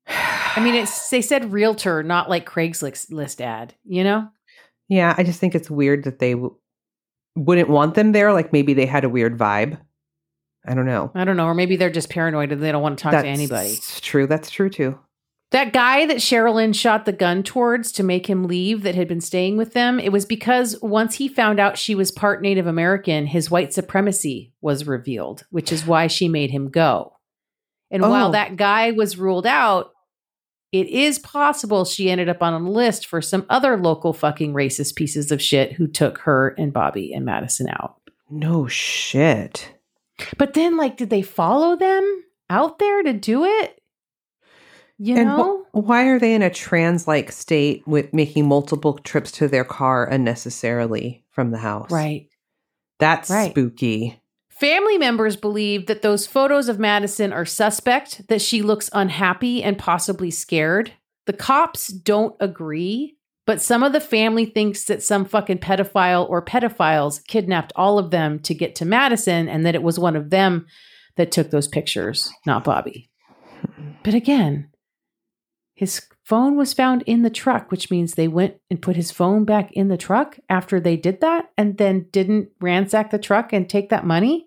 I mean, it's they said realtor, not like Craigslist list ad, you know? Yeah, I just think it's weird that they w- wouldn't want them there. Like maybe they had a weird vibe. I don't know. I don't know. Or maybe they're just paranoid and they don't want to talk That's to anybody. true. That's true too. That guy that Sherilyn shot the gun towards to make him leave that had been staying with them, it was because once he found out she was part Native American, his white supremacy was revealed, which is why she made him go. And Oh. while that guy was ruled out, it is possible she ended up on a list for some other local fucking racist pieces of shit who took her and Bobby and Madison out. No shit. But then, like, did they follow them out there to do it? You And know? wh- why are they in a trans-like state with making multiple trips to their car unnecessarily from the house? Right. That's Right. spooky. Family members believe that those photos of Madison are suspect, that she looks unhappy and possibly scared. The cops don't agree, but some of the family thinks that some fucking pedophile or pedophiles kidnapped all of them to get to Madison and that it was one of them that took those pictures, not Bobby. But again, his phone was found in the truck, which means they went and put his phone back in the truck after they did that and then didn't ransack the truck and take that money.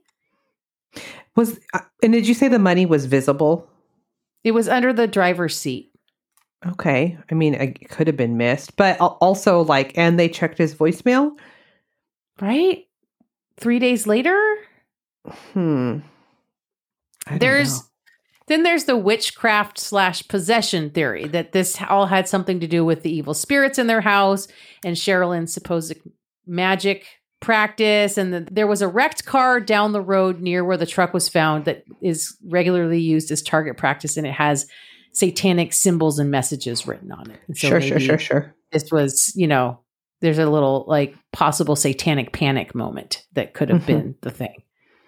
Was uh, and did you say the money was visible? It was under the driver's seat. Okay. I mean, it could have been missed, but al- also like, and they checked his voicemail. Right? Three days later? Hmm. I don't There's know. then there's the witchcraft slash possession theory that this all had something to do with the evil spirits in their house and Sherilyn's supposed magic practice. And the, there was a wrecked car down the road near where the truck was found that is regularly used as target practice, and it has satanic symbols and messages written on it. And so Sure, sure, maybe sure, sure. this was, you know, there's a little like possible satanic panic moment that could have Mhm. been the thing.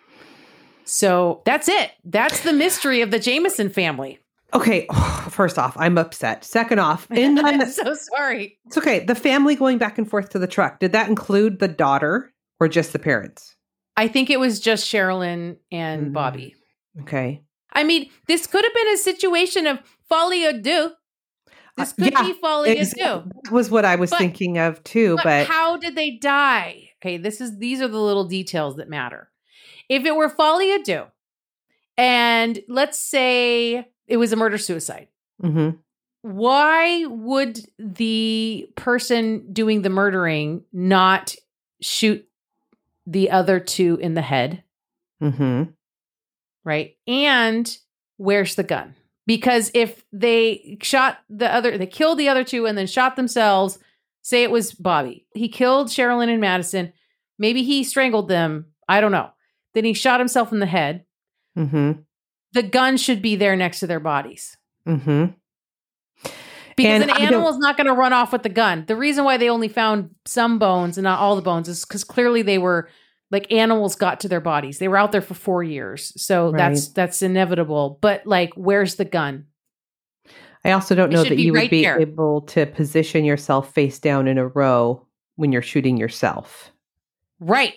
So that's it. That's the mystery of the Jameson family. Okay. First off, I'm upset. Second off, in I'm the, so sorry. it's okay. The family going back and forth to the truck, did that include the daughter or just the parents? I think it was just Sherilyn and Mm. Bobby. Okay. I mean, this could have been a situation of folie à deux. This Uh, could yeah, be folie à Ex- deux. That was what I was But- thinking of too, But, but, how did they die? Okay, this is these are the little details that matter. If it were folie à deux, and let's say it was a murder suicide, Mhm. why would the person doing the murdering not shoot the other two in the head? Mhm. Right. And where's the gun? Because if they shot the other, they killed the other two and then shot themselves, say it was Bobby. He killed Sherilyn and Madison. Maybe he strangled them. I don't know. Then he shot himself in the head. Mhm. The gun should be there next to their bodies. Mhm. Because And an I don't- animal is not going to run off with the gun. The reason why they only found some bones and not all the bones is because clearly they were like animals got to their bodies. They were out there for four years. So Right. that's that's inevitable. But like, where's the gun? I also don't It know should that be you would right be there. able to position yourself face down in a row when you're shooting yourself. Right.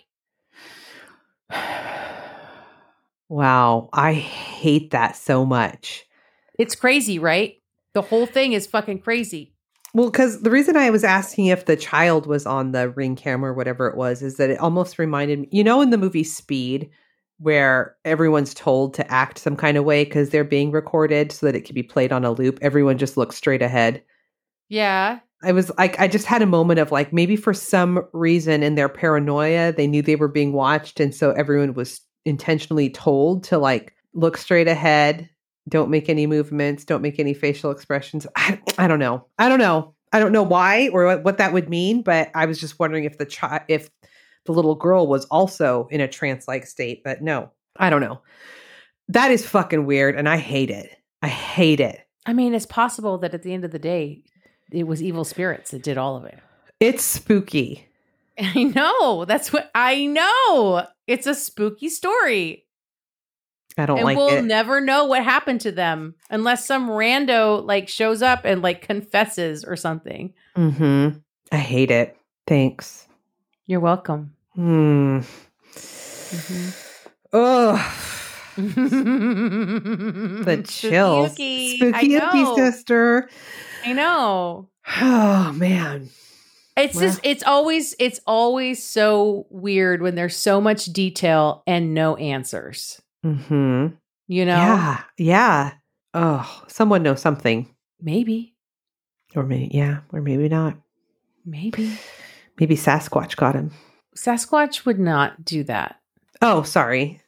Wow. I hate that so much. It's crazy, right? The whole thing is fucking crazy. Well, because the reason I was asking if the child was on the ring camera or whatever it was is that it almost reminded me, you know, in the movie Speed, where everyone's told to act some kind of way because they're being recorded so that it can be played on a loop. Everyone just looks straight ahead. Yeah. I was like, I just had a moment of like, maybe for some reason in their paranoia, they knew they were being watched. And so everyone was intentionally told to like look straight ahead. Don't make any movements. Don't make any facial expressions. I, I don't know. I don't know. I don't know why or what, what that would mean. But I was just wondering if the child, if the little girl was also in a trance-like state. But no, I don't know. That is fucking weird, and I hate it. I hate it. I mean, it's possible that at the end of the day, it was evil spirits that did all of it. It's spooky. I know. That's what I know. It's a spooky story. I don't and like we'll it. never know what happened to them unless some rando like shows up and like confesses or something. Mm-hmm. I hate it. Thanks. You're welcome. Hmm. Mm-hmm. Ugh. The chills. Spooky. Spooky I Ookie know. sister. I know. Oh man. It's Well. just it's always it's always so weird when there's so much detail and no answers. Mm-hmm. You know? Yeah. Yeah. Oh, someone knows something. Maybe. Or maybe yeah, or maybe not. Maybe. Maybe Sasquatch got him. Sasquatch would not do that. Oh, sorry.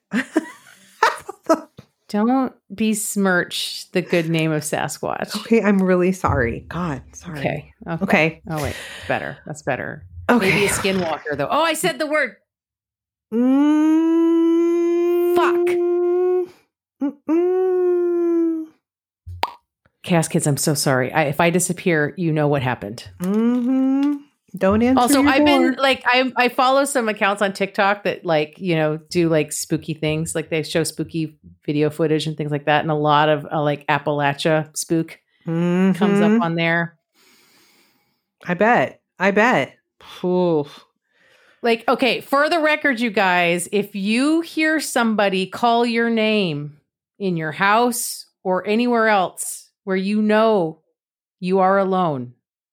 Don't besmirch the good name of Sasquatch. Okay, I'm really sorry. God, sorry. Okay. Okay. Okay. Oh wait, better. That's better. Okay. Maybe a skinwalker though. Oh, I said the word. Mm, Fuck. Mm-mm. Chaos Kids, I'm so sorry. I, if I disappear, you know what happened. Mm-hmm. Don't answer. Also, your I've door. been like I I follow some accounts on TikTok that like, you know, do like spooky things. Like they show spooky video footage and things like that. And a lot of uh, like Appalachia spook Mhm. comes up on there. I bet. I bet. Oof. Like, okay, for the record, you guys, if you hear somebody call your name in your house or anywhere else where you know you are alone,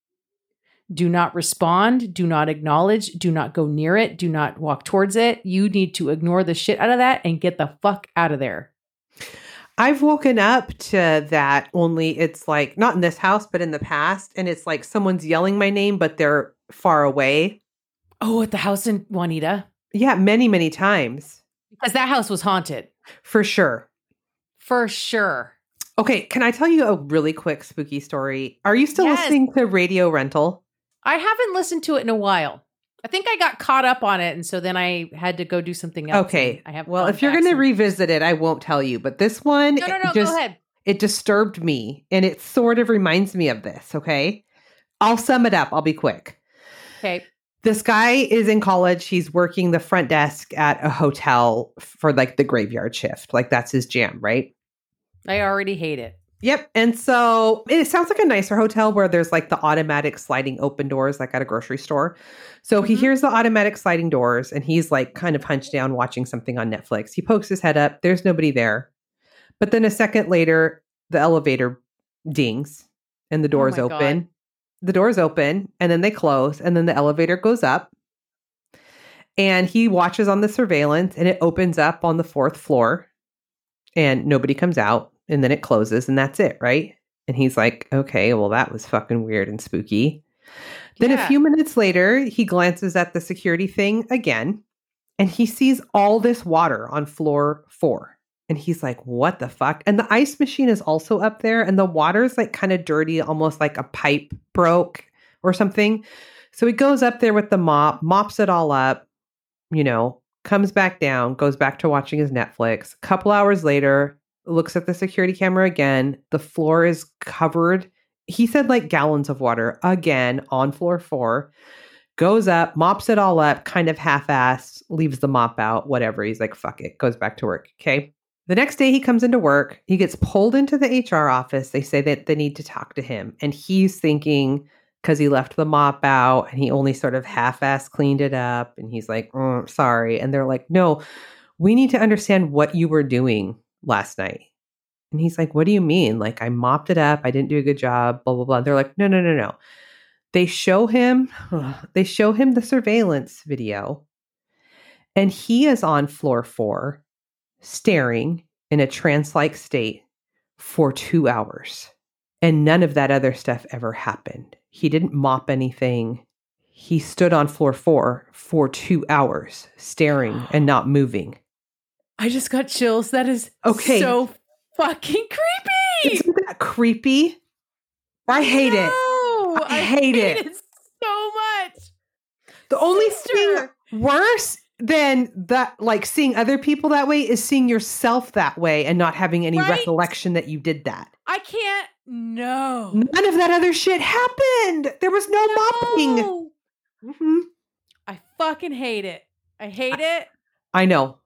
do not respond, do not acknowledge, do not go near it, do not walk towards it. You need to ignore the shit out of that and get the fuck out of there. I've woken up to that, only it's like not in this house, but in the past. And it's like someone's yelling my name, but they're far away. Oh, at the house in Juanita? Yeah, many, many times. Because that house was haunted. For sure. For sure. Okay, can I tell you a really quick spooky story? Are you still Yes. listening to Radio Rental? I haven't listened to it in a while. I think I got caught up on it, and so then I had to go do something else. Okay. I have. Well, if you're going to revisit it, I won't tell you. But this one, no, no, no, it just, go ahead. it disturbed me, and it sort of reminds me of this. Okay, I'll sum it up. I'll be quick. Okay. This guy is in college. He's working the front desk at a hotel for like the graveyard shift. Like that's his jam, right? I already hate it. Yep. And so it sounds like a nicer hotel where there's like the automatic sliding open doors, like at a grocery store. So he Mhm. hears the automatic sliding doors and he's like kind of hunched down watching something on Netflix. He pokes his head up. There's nobody there. But then a second later, the elevator dings and the doors my open. God. The doors open and then they close and then the elevator goes up. And he watches on the surveillance and it opens up on the fourth floor and nobody comes out. And then it closes and that's it, right? And he's like, okay, well, that was fucking weird and spooky. Then Yeah. a few minutes later, he glances at the security thing again and he sees all this water on floor four. And he's like, what the fuck? And the ice machine is also up there and the water's like kind of dirty, almost like a pipe broke or something. So he goes up there with the mop, mops it all up, you know, comes back down, goes back to watching his Netflix. A couple hours later, looks at the security camera again. The floor is covered. He said like gallons of water again on floor four. Goes up, mops it all up, kind of half-assed, leaves the mop out, whatever. He's like, fuck it, goes back to work. Okay. The next day he comes into work. He gets pulled into the H R office. They say that they need to talk to him. And he's thinking, because he left the mop out and he only sort of half-assed cleaned it up. And he's like, mm, sorry. And they're like, no, we need to understand what you were doing last night. And he's like, what do you mean? Like, I mopped it up. I didn't do a good job, blah, blah, blah. They're like, no, no, no, no. They show him, they show him the surveillance video. And he is on floor four, staring in a trance-like state for two hours. And none of that other stuff ever happened. He didn't mop anything. He stood on floor four for two hours, staring and not moving. I just got chills. That is Okay. so fucking creepy. Isn't that creepy? I hate it. No, I hate it. so much. The only Sister. thing worse than that, like seeing other people that way, is seeing yourself that way and not having any Right? recollection that you did that. I can't. No. None of that other shit happened. There was no mopping. No. Mhm. I fucking hate it. I hate it. I know.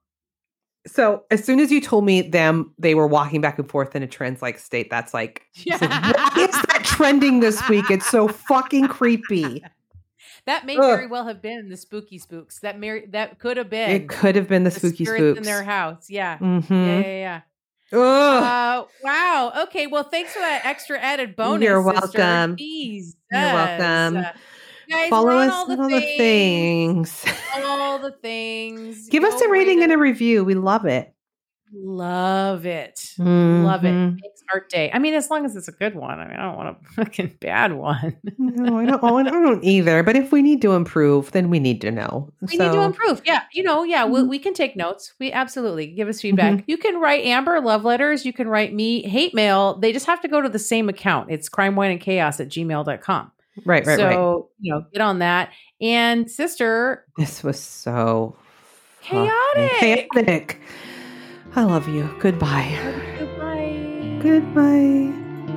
So as soon as you told me them, they were walking back and forth in a trance-like state, that's like, Yeah. it's like, what is that trending this week? It's so fucking creepy. That may Ugh. very well have been the spooky spooks. That Mary that could have been. It could have been the, the spooky spirits spooks in their house. Yeah. Mm-hmm. Yeah, yeah, yeah. Ugh. Uh, wow. Okay. Well, thanks for that extra added bonus. You're sister. welcome. Jesus. You're welcome. Uh, guys, Follow we're on us all the on all the things. things. All the things. Give us Go a rating rate and it. a review. We love it. Love it. Love it. Mhm. Makes our day. I mean, as long as it's a good one. I mean, I don't want a fucking bad one. No, I don't. I don't either. But if we need to improve, then we need to know. We So- need to improve. Yeah. You know, yeah, we, Mhm. we can take notes. We absolutely give us feedback. You can write Amber love letters. You can write me hate mail. They just have to go to the same account. It's crime, wine, and chaos at gmail dot com. Right, right, so, right. you know, get on that. And sister, This was so chaotic. fucking chaotic. I love you. Goodbye. Goodbye. Goodbye.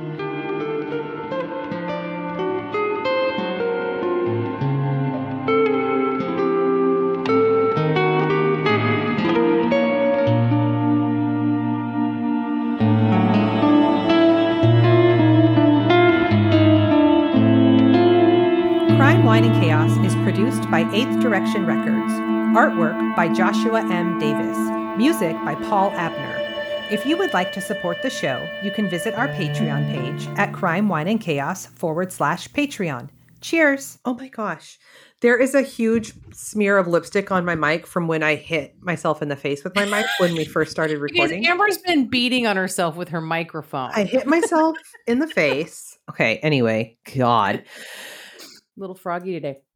Crime, Wine, and Chaos is produced by Eighth Direction Records. Artwork by Joshua M. Davis. Music by Paul Abner. If you would like to support the show, you can visit our Patreon page at crime, wine, and chaos forward slash Patreon. Cheers. Oh my gosh. There is a huge smear of lipstick on my mic from when I hit myself in the face with my mic when we first started Because recording. Amber's been beating on herself with her microphone. I hit myself in the face. Okay, anyway, God. Little froggy today.